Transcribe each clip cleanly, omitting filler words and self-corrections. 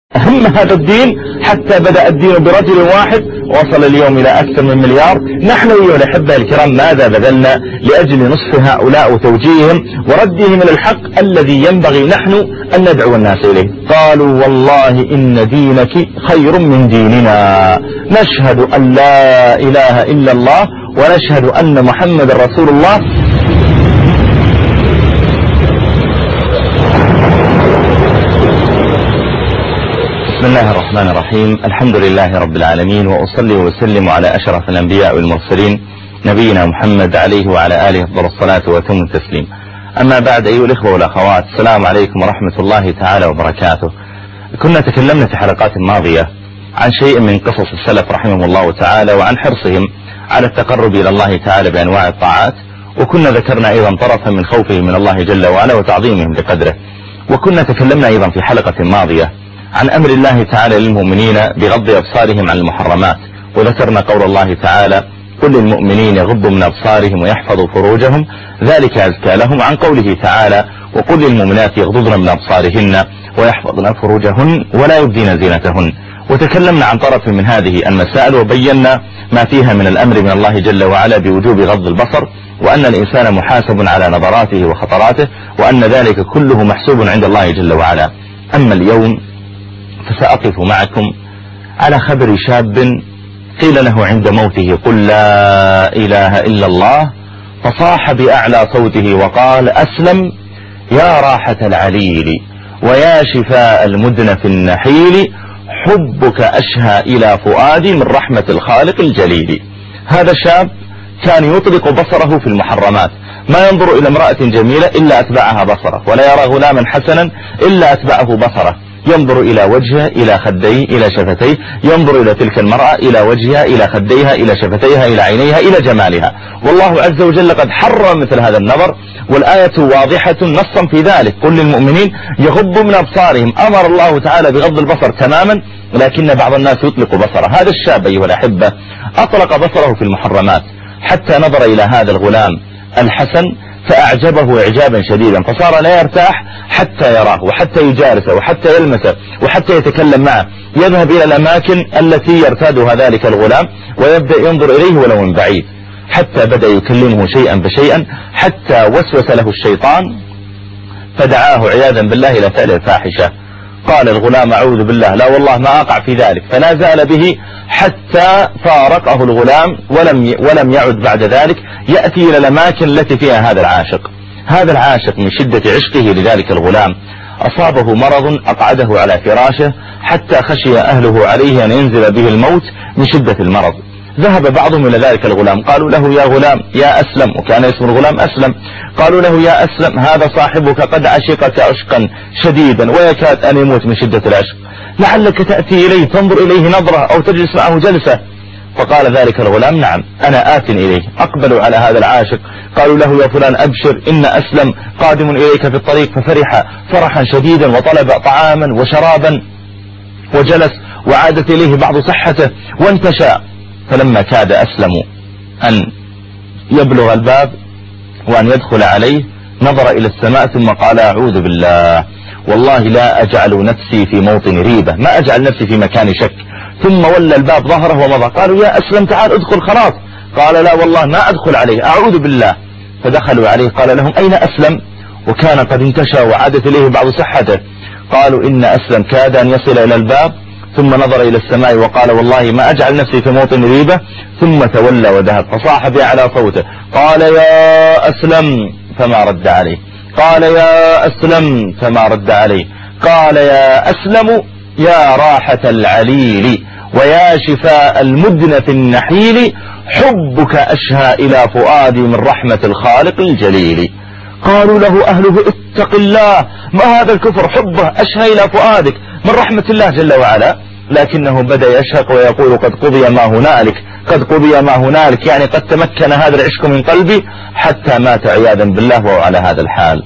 أهم هذا الدين حتى بدأ الدين برجل واحد وصل اليوم إلى أكثر من مليار. نحن أيها الأحبة الكرام ماذا بذلنا لأجل نصف هؤلاء وتوجيههم وردهم إلى الحق الذي ينبغي نحن أن ندعو الناس إليه؟ قالوا والله إن دينك خير من ديننا، نشهد أن لا إله إلا الله ونشهد أن محمد رسول الله. بسم الله الرحمن الرحيم، الحمد لله رب العالمين، وأصلي وأسلم على أشرف الأنبياء والمرسلين نبينا محمد عليه وعلى آله أفضل الصلاة وأتم التسليم. أما بعد أيها الإخوة والأخوات، السلام عليكم ورحمة الله تعالى وبركاته. كنا تكلمنا في حلقات ماضية عن شيء من قصص السلف رحمهم الله تعالى وعن حرصهم على التقرب إلى الله تعالى بأنواع الطاعات، وكنا ذكرنا أيضا طرفا من خوفهم من الله جل وعلا وتعظيمهم لقدره. وكنا تكلمنا أيضا في حلقة ماضية عن أمر الله تعالى للمؤمنين بغض أبصارهم عن المحرمات، وذكرنا قول الله تعالى كل المؤمنين يغضوا من أبصارهم ويحفظوا فروجهم ذلك أزكى لهم، عن قوله تعالى وقل للمؤمنات يغضضن من أبصارهن ويحفظن فروجهن ولا يبدين زينتهن. وتكلمنا عن طرف من هذه المسائل وبينا ما فيها من الأمر من الله جل وعلا بوجوب غض البصر، وأن الإنسان محاسب على نظراته وخطراته، وأن ذلك كله محسوب عند الله جل وعلا. أما اليوم فسأقف معكم على خبر شاب قيل له عند موته قل لا إله إلا الله، فصاح بأعلى صوته وقال أسلم يا راحة العليل ويا شفاء المدنف النحيل، حبك أشهى إلى فؤادي من رحمة الخالق الجليل. هذا الشاب كان يطلق بصره في المحرمات، ما ينظر إلى امرأة جميلة إلا أتبعها بصره، ولا يرى غلاما حسنا إلا أتبعه بصره، ينظر إلى وجهه إلى خديه إلى شفتيه، ينظر إلى تلك المرأة إلى وجهها إلى خديها إلى شفتيها إلى عينيها إلى جمالها. والله عز وجل قد حرم مثل هذا النظر، والآية واضحة نصا في ذلك، قل للمؤمنين يغضوا من أبصارهم. أمر الله تعالى بغض البصر تماما، لكن بعض الناس يطلق بصره. هذا الشاب أيها الأحبة أطلق بصره في المحرمات حتى نظر إلى هذا الغلام الحسن فأعجبه إعجابا شديدا، فصار لا يرتاح حتى يراه وحتى يجالسه وحتى يلمسه وحتى يتكلم معه، يذهب إلى الأماكن التي يرتادها ذلك الغلام ويبدأ ينظر إليه ولو من بعيد، حتى بدأ يكلمه شيئا فشيئا، حتى وسوس له الشيطان فدعاه عياذا بالله إلى فعل الفاحشة. قال الغلام أعوذ بالله لا والله ما أقع في ذلك، فلا زال به حتى فارقه الغلام ولم يعد بعد ذلك يأتي إلى الأماكن التي فيها هذا العاشق. هذا العاشق من شدة عشقه لذلك الغلام أصابه مرض أقعده على فراشه حتى خشي أهله عليه أن ينزل به الموت من شدة المرض. ذهب بعضهم إلى ذلك الغلام، قالوا له يا غلام يا أسلم، وكان اسم الغلام أسلم، قالوا له يا أسلم هذا صاحبك قد عشقك عشقا شديدا ويكاد أن يموت من شدة العشق، لعلك تأتي إليه تنظر إليه نظرة أو تجلس معه جلسة. فقال ذلك الغلام نعم أنا آت إليه. أقبلوا على هذا العاشق قالوا له يا فلان أبشر إن أسلم قادم إليك في الطريق، ففرح فرحا شديدا وطلب طعاما وشرابا وجلس وعادت إليه بعض صحته وانتشى. فلما كاد أسلم أن يبلغ الباب وأن يدخل عليه نظر إلى السماء ثم قال أعوذ بالله والله لا أجعل نفسي في موطن ريبة، ما أجعل نفسي في مكان شك. ثم ولى الباب ظهره ومضى. قالوا يا أسلم تعال ادخل خلاص، قال لا والله ما أدخل عليه أعوذ بالله. فدخلوا عليه قال لهم أين أسلم؟ وكان قد انتشى وعادت إليه بعض صحته. قالوا إن أسلم كاد أن يصل إلى الباب ثم نظر إلى السماء وقال والله ما أجعل نفسي في موطن ريبة، ثم تولى وذهب. فصاح بأعلى صوته قال يا أسلم فما رد عليه، قال يا أسلم فما رد عليه، قال يا أسلم يا راحة العليل ويا شفاء المدنف النحيل، حبك أشهى إلى فؤادي من رحمة الخالق الجليل. قالوا له أهله اتق الله، ما هذا الكفر؟ حبه أشهى إلى فؤادك من رحمة الله جل وعلا. لكنه بدأ يشهق ويقول قد قضي ما هنالك، قد قضي ما هنالك، يعني قد تمكن هذا العشق من قلبي حتى مات عياذا بالله وهو على هذا الحال.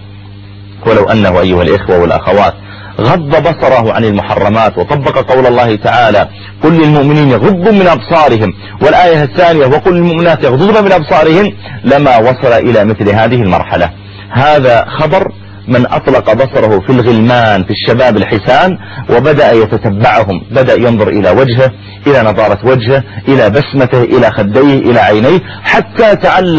ولو أنه أيها الإخوة والأخوات غض بصره عن المحرمات وطبق قول الله تعالى قل للمؤمنين يغضوا من أبصارهم، والآية الثانية وقل للمؤمنات يغضضن من أبصارهن، لما وصل إلى مثل هذه المرحلة. هذا خبر من أطلق بصره في الغلمان في الشباب الحسان وبدأ يتتبعهم، بدأ ينظر إلى وجهه، إلى نضارة وجهه، إلى بسمته، إلى خديه، إلى عينيه، حتى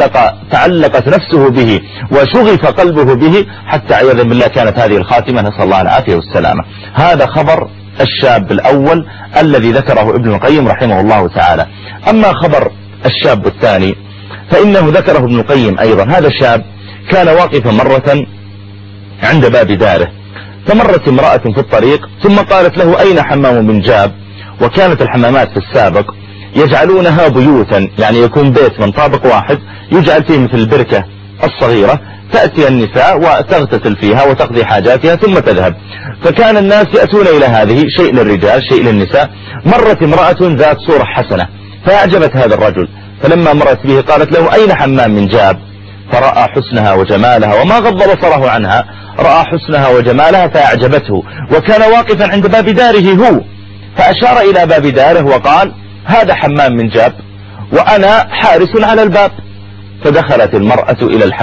تعلقت نفسه به وشغف قلبه به، حتى عياذا بالله كانت هذه الخاتمة، نسأل الله العافية والسلامة. هذا خبر الشاب الأول الذي ذكره ابن القيم رحمه الله تعالى. أما خبر الشاب الثاني فإنه ذكره ابن القيم أيضا. هذا الشاب كان واقفا مرة عند باب داره، فمرت امرأة في الطريق ثم قالت له أين حمام من جاب؟ وكانت الحمامات في السابق يجعلونها بيوتا، يعني يكون بيت من طابق واحد يجعل فيه مثل البركة الصغيرة، تأتي النساء وتغتسل فيها وتقضي حاجاتها ثم تذهب. فكان الناس يأتون إلى هذه، شيء للرجال شيء للنساء. مرت امرأة ذات صورة حسنة فأعجبت هذا الرجل، فلما مرت به قالت له أين حمام من جاب؟ فرأى حسنها وجمالها وما غض بصره عنها، رأى حسنها وجمالها فأعجبته، وكان واقفا عند باب داره هو، فأشار إلى باب داره وقال هذا حمام من جاب وأنا حارس على الباب. فدخلت المرأة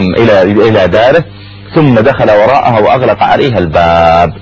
إلى داره ثم دخل وراءها وأغلق عليها الباب.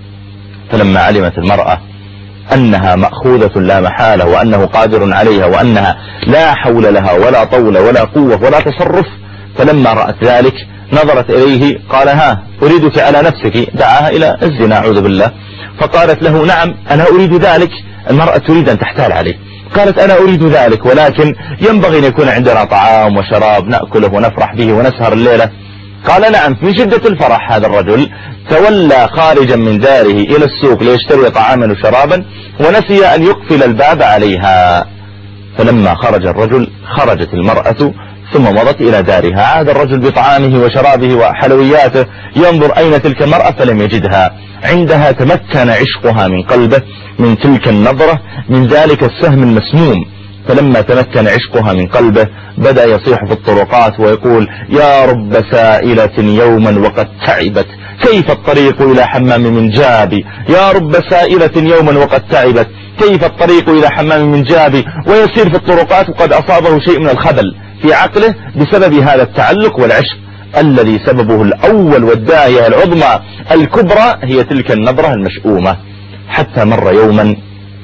فلما علمت المرأة أنها مأخوذة لا محالة وأنه قادر عليها وأنها لا حول لها ولا طول ولا قوة ولا تصرف، فلما رأت ذلك نظرت إليه، قال ها أريدك على نفسك، دعاها إلى الزنا أعوذ بالله. فقالت له نعم أنا أريد ذلك. المرأة تريد أن تحتال عليه، قالت أنا أريد ذلك، ولكن ينبغي أن يكون عندنا طعام وشراب نأكله ونفرح به ونسهر الليلة. قال نعم. من شدة الفرح هذا الرجل تولى خارجا من داره إلى السوق ليشتري طعاما وشرابا، ونسي أن يقفل الباب عليها. فلما خرج الرجل خرجت المرأة ثم مضت إلى دارها. عاد الرجل بطعامه وشرابه وحلوياته ينظر أين تلك المرأة فلم يجدها. عندها تمكن عشقها من قلبه، من تلك النظرة، من ذلك السهم المسموم. فلما تمكن عشقها من قلبه بدأ يصيح في الطرقات ويقول يا رب سائلة يوما وقد تعبت، كيف الطريق إلى حمام من جابي؟ يا رب سائلة يوما وقد تعبت، كيف الطريق إلى حمام من جابي؟ ويسير في الطرقات وقد أصابه شيء من الخبل في عقله بسبب هذا التعلق والعشق الذي سببه الأول والداعية العظمى الكبرى هي تلك النظرة المشؤومة. حتى مر يوما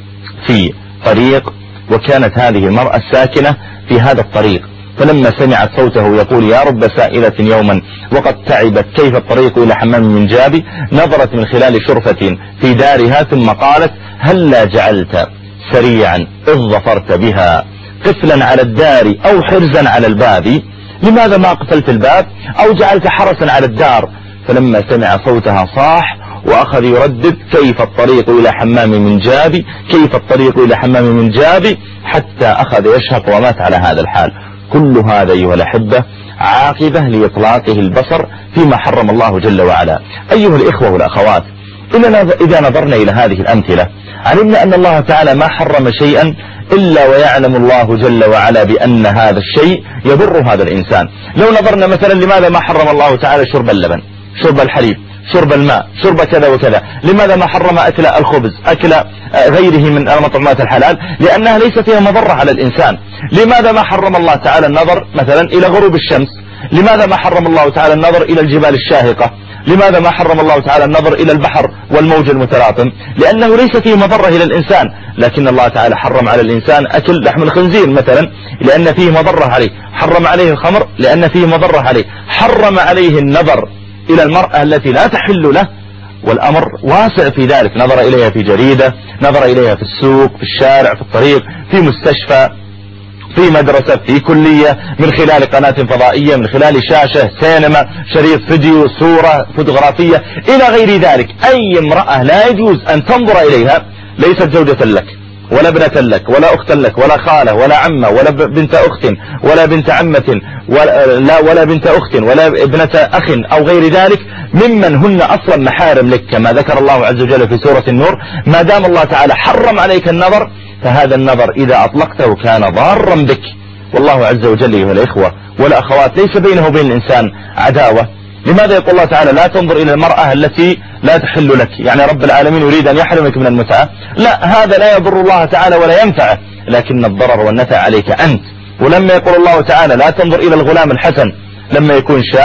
في طريق وكانت هذه المرأة ساكنة في هذا الطريق، فلما سمعت صوته يقول يا رب سائلة يوما وقد تعبت، كيف الطريق إلى حمام من جابي؟ نظرت من خلال شرفة في دارها ثم قالت هلا جعلت سريعا إذ ظفرت بها قفلا على الدار أو حرزا على الباب، لماذا ما قفلت الباب أو جعلت حرسا على الدار؟ فلما سمع صوتها صاح وأخذ يردد كيف الطريق إلى حمام من جابي، كيف الطريق إلى حمام من جابي، حتى أخذ يشهق ومات على هذا الحال. كل هذا أيها الأحبة عاقبة لإطلاقه البصر فيما حرم الله جل وعلا. أيها الإخوة والأخوات، إذا نظرنا إلى هذه الأمثلة علمنا أن الله تعالى ما حرم شيئا إلا ويعلم الله جل وعلا بأن هذا الشيء يضر هذا الإنسان. لو نظرنا مثلا لماذا ما حرم الله تعالى شرب اللبن، شرب الحليب، شرب الماء، شرب كذا وكذا؟ لماذا ما حرم أكل الخبز، أكل غيره من المطعومات الحلال؟ لأنها ليس فيها مضرة على الإنسان. لماذا ما حرم الله تعالى النظر مثلا إلى غروب الشمس؟ لماذا ما حرم الله تعالى النظر إلى الجبال الشاهقة؟ لماذا ما حرم الله تعالى النظر إلى البحر والموج المتلاطم؟ لأنه ليس فيه مضرة إلى الإنسان. لكن الله تعالى حرم على الإنسان أكل لحم الخنزير مثلا لأن فيه مضرة عليه، حرم عليه الخمر لأن فيه مضرة عليه، حرم عليه النظر إلى المرأة التي لا تحل له، والأمر واسع في ذلك. نظر إليها في جريدة، نظر إليها في السوق، في الشارع، في الطريق، في مستشفى، في مدرسة، في كلية، من خلال قناة فضائية، من خلال شاشة، سينما، شريط فيديو، صورة فوتوغرافية إلى غير ذلك. أي امرأة لا يجوز أن تنظر إليها ليست زوجة لك ولا ابنة لك ولا أخت لك ولا خالة ولا عمة ولا بنت أخت ولا بنت عمة ولا بنت أخت ولا ابنة أخ أو غير ذلك ممن هن أصلا محارم لك، كما ذكر الله عز وجل في سورة النور. ما دام الله تعالى حرم عليك النظر فهذا النظر إذا أطلقته كان ضارا بك. والله عز وجل أيها الإخوة والأخوات ليس بينه وبين الإنسان عداوة. لماذا يقول الله تعالى لا تنظر إلى المرأة التي لا تحل لك؟ يعني رب العالمين يريد أن يحرمك من المتعة؟ لا، هذا لا يضر الله تعالى ولا ينفعه، لكن الضرر والنفع عليك أنت. ولما يقول الله تعالى لا تنظر إلى الغلام الحسن لما يكون شاب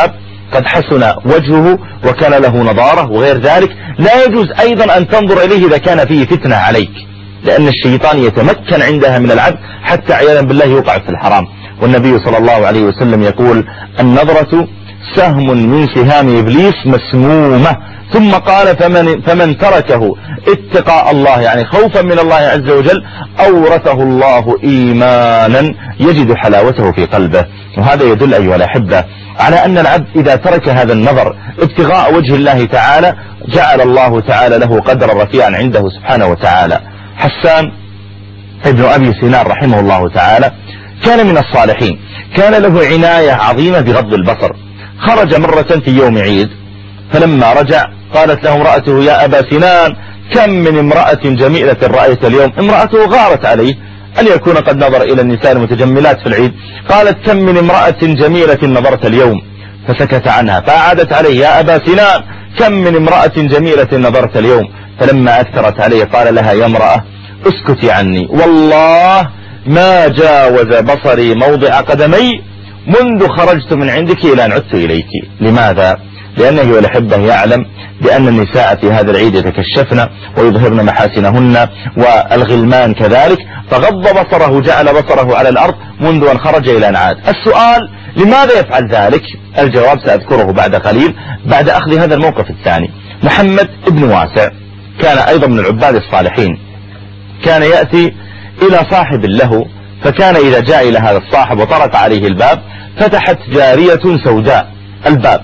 قد حسن وجهه وكان له نضارة وغير ذلك، لا يجوز أيضا أن تنظر إليه إذا كان فيه فتنة عليك، لأن الشيطان يتمكن عندها من العبد حتى عياذا بالله يوقع في الحرام. والنبي صلى الله عليه وسلم يقول: النظرة سهم من سهام إبليس مسمومة. ثم قال: فمن تركه اتقاء الله، يعني خوفا من الله عز وجل، أورثه الله إيمانا يجد حلاوته في قلبه. وهذا يدل أيها الأحبة على أن العبد إذا ترك هذا النظر ابتغاء وجه الله تعالى جعل الله تعالى له قدرا رفيعا عنده سبحانه وتعالى. حسان ابن أبي سنان رحمه الله تعالى كان من الصالحين، كان له عناية عظيمة بغض البصر. خرج مرة في يوم عيد، فلما رجع قالت له امرأته: يا أبا سنان، كم من امرأة جميلة رأيت اليوم. امرأته غارت عليه أن يكون قد نظر إلى النساء المتجملات في العيد، قالت: كم من امرأة جميلة نظرت اليوم. فسكت عنها، فأعادت عليه: يا أبا سنان، كم من امرأة جميلة نظرت اليوم. فلما أكثرت عليه قال لها: يا امرأة اسكتي عني، والله ما جاوز بصري موضع قدمي منذ خرجت من عندك إلى أن عدت إليك. لماذا؟ لأنه والأحبة يعلم بأن النساء في هذا العيد يتكشفن ويظهرن محاسنهن، والغلمان كذلك، فغض بصره، جعل بصره على الأرض منذ أن خرج إلى أن عاد. السؤال: لماذا يفعل ذلك؟ الجواب سأذكره بعد قليل بعد أخذ هذا الموقف الثاني. محمد بن واسع كان أيضا من العباد الصالحين، كان يأتي إلى صاحب له، فكان إذا جاء إلى هذا الصاحب وطرق عليه الباب فتحت جارية سوداء الباب،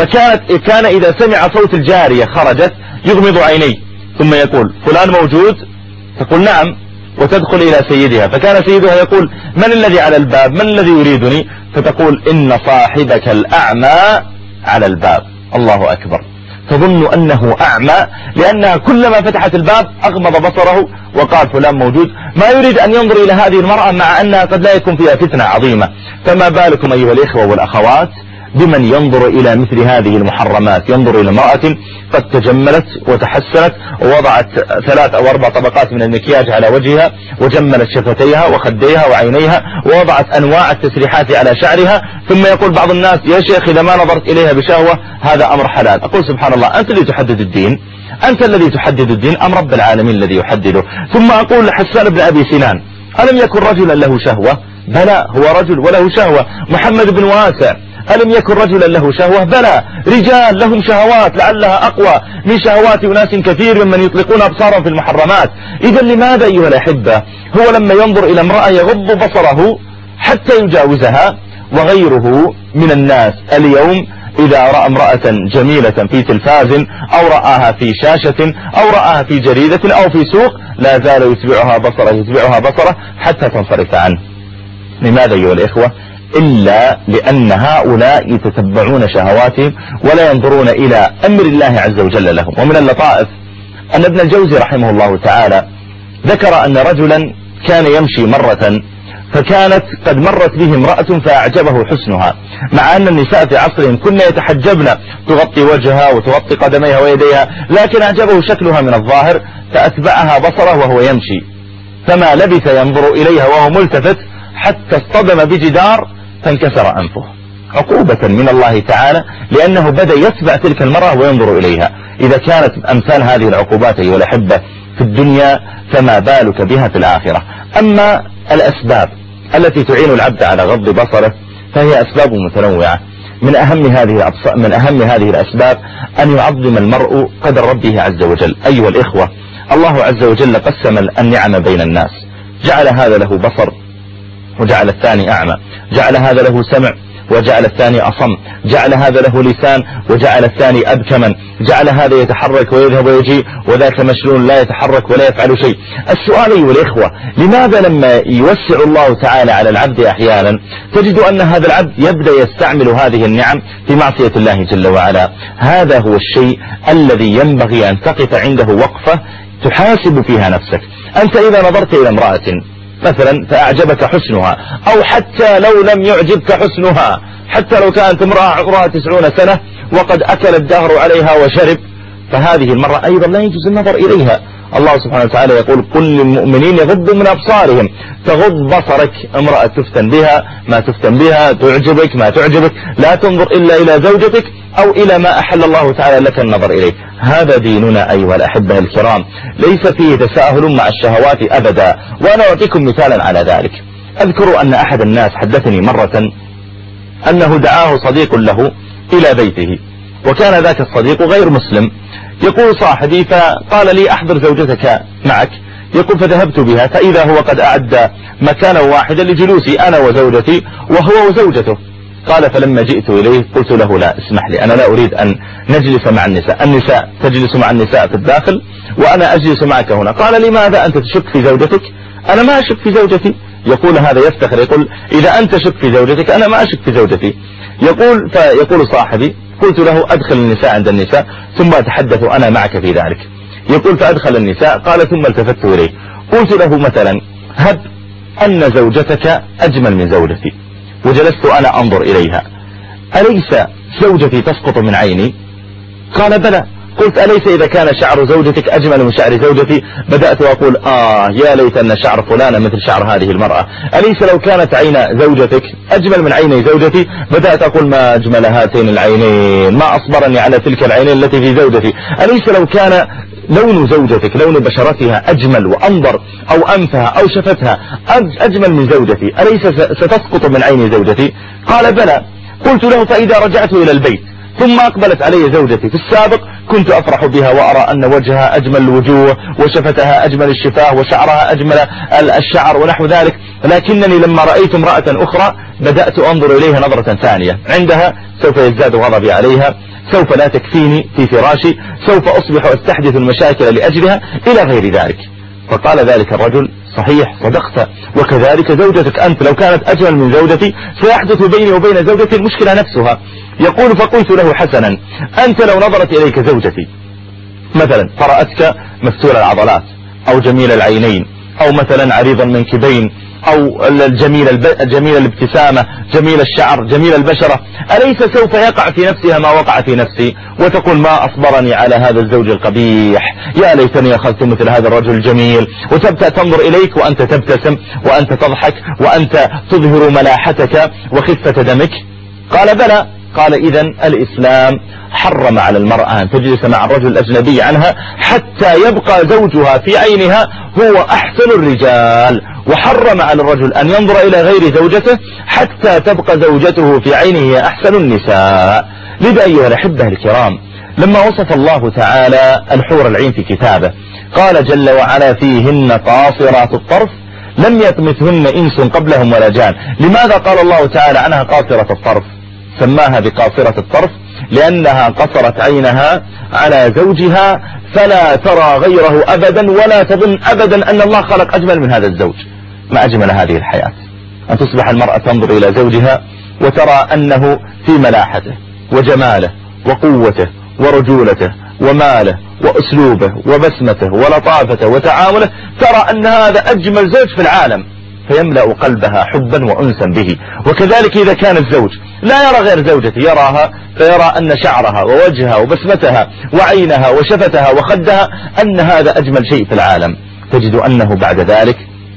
كان إذا سمع صوت الجارية خرجت يغمض عينيه ثم يقول: فلان موجود؟ تقول: نعم، وتدخل إلى سيدها، فكان سيدها يقول: من الذي على الباب؟ من الذي يريدني؟ فتقول: إن صاحبك الأعمى على الباب. الله أكبر. تظن أنه أعمى لأنها كلما فتحت الباب أغمض بصره وقال: فلان موجود، ما يريد أن ينظر إلى هذه المرأة مع أنها قد لا يكون فيها فتنة عظيمة. فما بالكم أيها الإخوة والأخوات بمن ينظر إلى مثل هذه المحرمات، ينظر إلى امرأة قد تجملت وتحسنت ووضعت 3 أو 4 طبقات من المكياج على وجهها، وجملت شفتيها وخديها وعينيها، ووضعت أنواع التسريحات على شعرها، ثم يقول بعض الناس: يا شيخ إذا ما نظرت إليها بشهوة هذا أمر حلال. أقول: سبحان الله، أنت الذي تحدد الدين، أنت الذي تحدد الدين أم رب العالمين الذي يحدده؟ ثم أقول لحسان بن أبي سنان: ألم يكن رجلا له شهوة؟ بلى، هو رجل وله شهوة. محمد بن واسع: ألم يكن رجلا له شهوة؟ بلى، رجال لهم شهوات لعلها أقوى من شهوات أناس كثير ممن يطلقون أبصارهم في المحرمات. إذا لماذا أيها الأحبة هو لما ينظر إلى امرأة يغض بصره حتى يجاوزها؟ وغيره من الناس اليوم إذا رأى امرأة جميلة في تلفاز أو رآها في شاشة أو رآها في جريدة أو في سوق لا زال يتبعها بصره حتى تنصرف عنه. لماذا أيها الإخوة؟ إلا لأن هؤلاء يتتبعون شهواتهم ولا ينظرون إلى أمر الله عز وجل لهم. ومن اللطائف أن ابن الجوزي رحمه الله تعالى ذكر أن رجلا كان يمشي مرة، فكانت قد مرت به امرأة فأعجبه حسنها، مع أن النساء في عصرهم كن يتحجبن، تغطي وجهها وتغطي قدميها ويديها، لكن أعجبه شكلها من الظاهر فأتبعها بصره وهو يمشي، فما لبث ينظر إليها وهو ملتفت حتى اصطدم بجدار فانكسر أنفه، عقوبة من الله تعالى لأنه بدأ يتبع تلك المرأة وينظر إليها. إذا كانت أمثال هذه العقوبات أيها الأحبة في الدنيا فما بالك بها في الآخرة. أما الأسباب التي تعين العبد على غض بصره فهي أسباب متنوعة. من أهم هذه الأسباب أن يعظم المرء قدر ربه عز وجل. أيها الإخوة، الله عز وجل قسم النعم بين الناس، جعل هذا له بصر وجعل الثاني أعمى، جعل هذا له سمع وجعل الثاني أصم، جعل هذا له لسان وجعل الثاني أبكما، جعل هذا يتحرك ويذهب ويجي وذاك مشلول لا يتحرك ولا يفعل شيء. السؤال أيها الإخوة، لماذا لما يوسع الله تعالى على العبد أحيانا تجد أن هذا العبد يبدأ يستعمل هذه النعم في معصية الله جل وعلا؟ هذا هو الشيء الذي ينبغي أن تقف عنده وقفة تحاسب فيها نفسك. أنت إذا نظرت إلى امرأة مثلا فأعجبك حسنها، أو حتى لو لم يعجبك حسنها، حتى لو كانت امرأة عمرها 90 سنة وقد أكل الدهر عليها وشرب، فهذه المرأة أيضا لا يجوز النظر إليها. الله سبحانه وتعالى يقول قل للمؤمنين يغضوا من أبصارهم. تغض بصرك، امرأة تفتن بها ما تفتن بها، تعجبك ما تعجبك، لا تنظر إلا إلى زوجتك أو إلى ما أحل الله تعالى لك النظر إليه. هذا ديننا أيها الأحبة الكرام، ليس فيه تساهل مع الشهوات أبدا. وأنا أعطيكم مثالا على ذلك. أذكر أن أحد الناس حدثني مرة أنه دعاه صديق له إلى بيته، وكان ذاك الصديق غير مسلم. يقول صاحبي فقال لي أحضر زوجتك معك. يقول فذهبت بها فإذا هو قد أعد مكانا واحدا لجلوسي أنا وزوجتي وهو وزوجته. قال فلما جئت إليه قلت له لا اسمح لي، أنا لا أريد أن نجلس مع النساء، النساء تجلس مع النساء في الداخل وأنا أجلس معك هنا. قال لماذا أنت تشك في زوجتك؟ أنا ما أشك في زوجتي. يقول هذا يفتخر، يقول إذا أنت شك في زوجتك أنا ما أشك في زوجتي. فيقول صاحبي قلت له أدخل النساء عند النساء ثم أتحدث أنا معك في ذلك. يقول فأدخل النساء. قال ثم التفت إليه قلت له مثلا هب أن زوجتك أجمل من زوجتي وجلست أنا أنظر إليها، أليس زوجتي تسقط من عيني؟ قال بلى. قلت أليس إذا كان شعر زوجتك أجمل من شعر زوجتي بدأت أقول يا ليت أن شعر فلانة مثل شعر هذه المرأة. أليس لو كانت عين زوجتك أجمل من عيني زوجتي بدأت أقول ما أجمل هاتين العينين، ما أصبرني على تلك العينين التي في زوجتي. أليس لو كان لون زوجتك لون بشرتها أجمل وأنظر أو أنفها أو شفتها أجمل من زوجتي أليس ستسقط من عين زوجتي؟ قال بلى. قلت له فإذا رجعت إلى البيت ثم أقبلت علي زوجتي، في السابق كنت أفرح بها وأرى أن وجهها أجمل الوجوه وشفتها أجمل الشفاه وشعرها أجمل الشعر ونحو ذلك، لكنني لما رأيت امرأة أخرى بدأت أنظر إليها نظرة ثانية، عندها سوف يزداد غضبي عليها، سوف لا تكفيني في فراشي، سوف أصبح أستحدث المشاكل لأجلها إلى غير ذلك. فقال ذلك الرجل صحيح صدقت، وكذلك زوجتك أنت لو كانت أجمل من زوجتي سيحدث بيني وبين زوجتي المشكلة نفسها. يقول فقلت له حسنا أنت لو نظرت إليك زوجتي مثلا فرأتك مفتول العضلات أو جميل العينين أو مثلا عريض المنكبين أو جميل الابتسامة جميل الشعر جميل البشرة، أليس سوف يقع في نفسها ما وقع في نفسي وتقول ما أصبرني على هذا الزوج القبيح، يا ليتني أخذت مثل هذا الرجل الجميل، وتبدأ تنظر إليك وأنت تبتسم وأنت تضحك وأنت تظهر ملاحتك وخفة دمك؟ قال بلى. قال إذن الإسلام حرم على المرأة أن تجلس مع الرجل الأجنبي عنها حتى يبقى زوجها في عينها هو أحسن الرجال، وحرم على الرجل أن ينظر إلى غير زوجته حتى تبقى زوجته في عينه هي أحسن النساء. لذا أيها الأحبة الكرام لما وصف الله تعالى الحور العين في كتابه قال جل وعلا فيهن قاصرات الطرف لم يطمثهن إنس قبلهم ولا جان. لماذا قال الله تعالى عنها قاصرة الطرف؟ سماها بقاصرة الطرف لأنها قصرت عينها على زوجها فلا ترى غيره أبدا ولا تظن أبدا أن الله خلق أجمل من هذا الزوج. ما أجمل هذه الحياة أن تصبح المرأة تنظر إلى زوجها وترى أنه في ملاحته وجماله وقوته ورجولته وماله وأسلوبه وبسمته ولطافته وتعامله، ترى أن هذا أجمل زوج في العالم فيملأ قلبها حبا وأنسا به. وكذلك إذا كان الزوج لا يرى غير زوجته يراها فيرى أن شعرها ووجهها وبسمتها وعينها وشفتها وخدها أن هذا أجمل شيء في العالم، تجد أنه بعد ذلك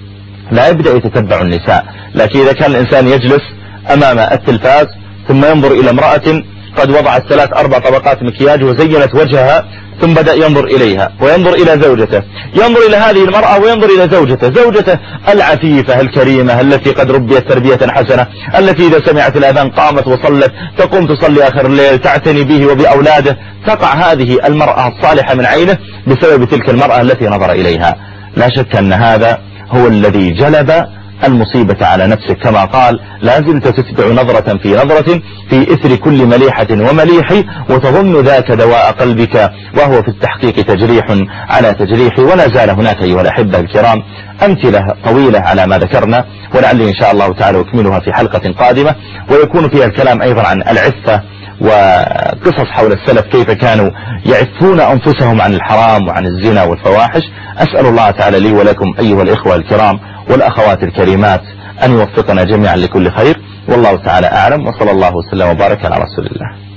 لا يبدأ يتتبع النساء. لكن إذا كان الإنسان يجلس أمام التلفاز ثم ينظر إلى امرأة قد وضعت 3-4 طبقات مكياج وزينت وجهها ثم بدأ ينظر إليها وينظر إلى زوجته، ينظر إلى هذه المرأة وينظر إلى زوجته العفيفة الكريمة التي قد ربيت تربية حسنة، التي إذا سمعت الأذان قامت وصلت، تقوم تصلي آخر الليل، تعتني به وبأولاده، تقع هذه المرأة الصالحة من عينه بسبب تلك المرأة التي نظر إليها. لا شك أن هذا هو الذي جلب المصيبة على نفسك، كما قال لا زلت تتبع نظرة في نظرة في إثر كل مليحة ومليح وتظن ذاك دواء قلبك وهو في التحقيق تجريح على تجريح. ولا زال هناك أيها الأحبة الكرام أمثلة طويلة على ما ذكرنا، ولعلي إن شاء الله تعالى أكملها في حلقة قادمة ويكون فيها الكلام أيضا عن العفة وقصص حول السلف كيف كانوا يعفون أنفسهم عن الحرام وعن الزنا والفواحش. أسأل الله تعالى لي ولكم أيها الإخوة الكرام والأخوات الكريمات أن يوفقنا جميعا لكل خير، والله تعالى أعلم، وصلى الله وسلم وبارك على رسول الله.